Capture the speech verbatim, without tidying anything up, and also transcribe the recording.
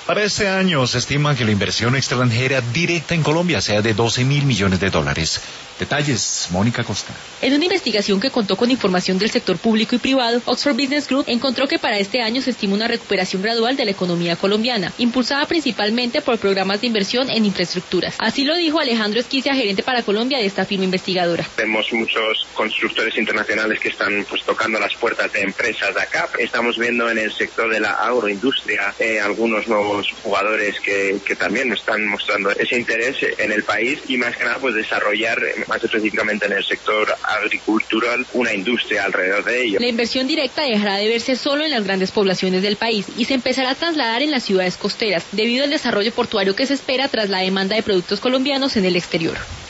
Para este año se estima que la inversión extranjera directa en Colombia sea de doce mil millones de dólares. Detalles, Mónica Costa. En una investigación que contó con información del sector público y privado, Oxford Business Group encontró que para este año se estima una recuperación gradual de la economía colombiana, impulsada principalmente por programas de inversión en infraestructuras. Así lo dijo Alejandro Esquicia, gerente para Colombia de esta firma investigadora. Vemos muchos constructores internacionales que están pues tocando las puertas de empresas de acá. Estamos viendo en el sector de la agroindustria eh, algunos nuevos jugadores que, que también están mostrando ese interés en el país y más que nada pues desarrollar más específicamente en el sector agricultural una industria alrededor de ello. La inversión directa dejará de verse solo en las grandes poblaciones del país y se empezará a trasladar en las ciudades costeras debido al desarrollo portuario que se espera tras la demanda de productos colombianos en el exterior.